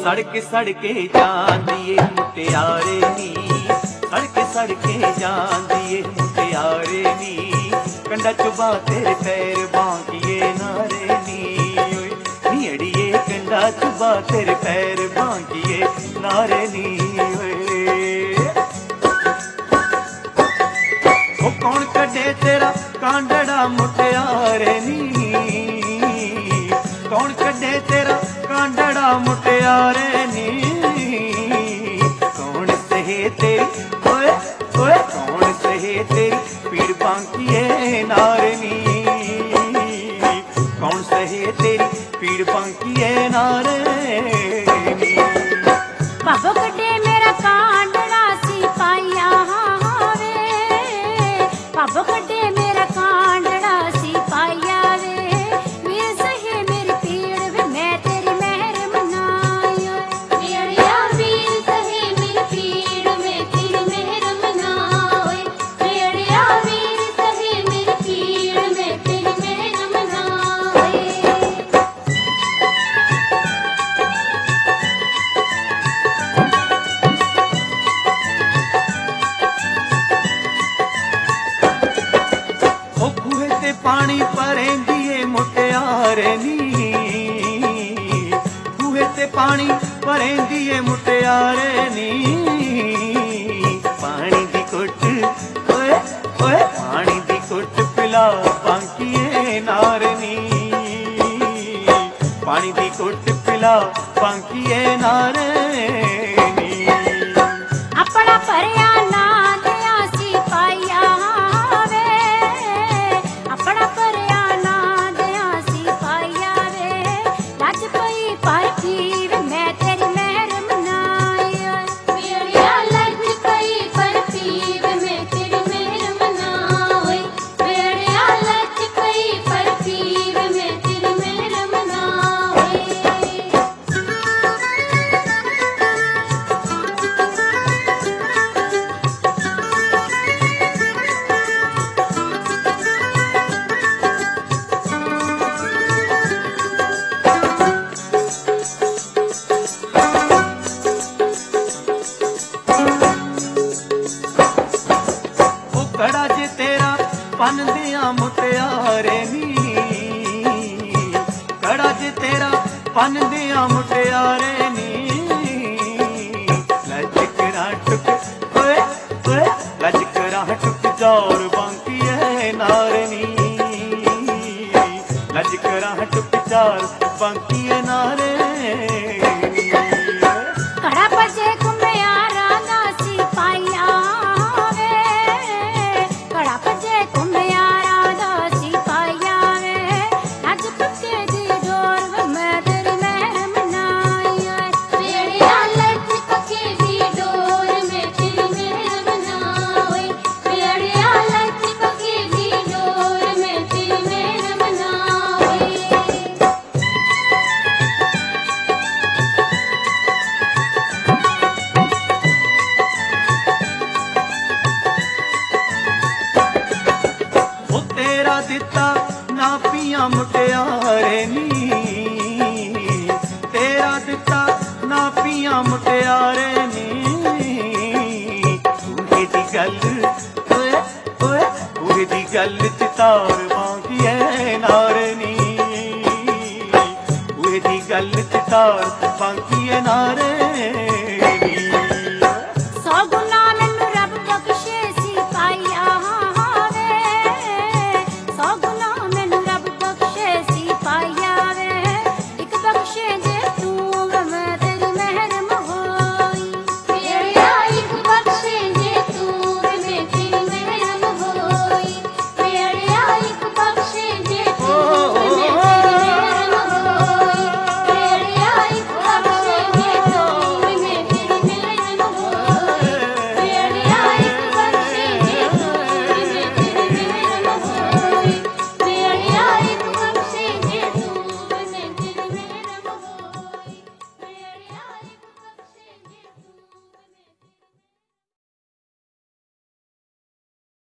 सड़के जांदी ए मुटियारे नी, सड़के जांदी ए मुटियारे नी, कंडा चुबा तेरे पैर बांकिए नारे नी, नी अड़िए कंडा चुबा तेरे पैर बांकिए नारे नी। ओ कौन कड्डे तेरा कांडड़ा मुटियारे नी, कौन कड्डे तेरा कांडड़ा मुटियारे नी, कौन सहे तेरी ओए ओए कौन सहे तेरी पीड़ बांकिए नारनी, कौन सहे तेरी पीड़ बांकिए नारनी। बाबो कड्डे मेरा कांडड़ा सिपाहिया वे, बाबो कड्डे मेरा कांडड़ा सिपाहिया वे, वीर सहे मेरी पीड़ वे मैं तेरी मेहर मनाई। मेरिया वीर सहे मेरी पीड़ मैं तेरी मेहर मनाई, मेरिया वीर सहे मेरी पीड़ मैं तेरी मेहर मनाई। पानी भरेंदी ए मुटियारे नी, बूहे ते पानी भरेंदी ए मुटियारे नी, पानी दी कुट ओए ओए पानी दी कुट पिला बांकिए नारनी, पानी दी कुट पिला बांकिए नारनी। अपना भरिया ना दिया सिपाहिया वे, अपना भरिया ना दिया सिपाहिया वे, लज पई पर की वे मैं तेरी मेहर मनाई। मेरिया लज पई पर की वे मैं तेरी मेहर मनाई, मेरिया लज पई पर की वे मैं तेरी मेहर मनाई। कड़ा जे तेरा पन दिया मुटियारे नी, कड़ा जे तेरा पन दिया मुटियारे नी, लचकरा टुक ओए ओए लचकरा टुक जोर बांकिए नारनी, लचकरा टुक जोर बांकिए नारनी। कड़ा बजे कुम्यारा दा सिपाहिया वे, कड़ा बजे कुम्यारा दा सिपाहिया वे, लज पक्के दी डोर वे मैं तेरी मेहर मनाई। मेरिया लज पक्के दी डोर मैं तेरी मेहर मनाई, मेरिया लज पक्के दी डोर मैं तेरी मेहर मनाई। ओ तेरा दिता ना पिया मुटियारे नी, तेरा दिता ना पिया मुटियारे नी, बूहे दी गल ओए ओए बूहे दी गल चितार बांकिए नारनी, बूहे दी गल चितार बांकिए नारनी।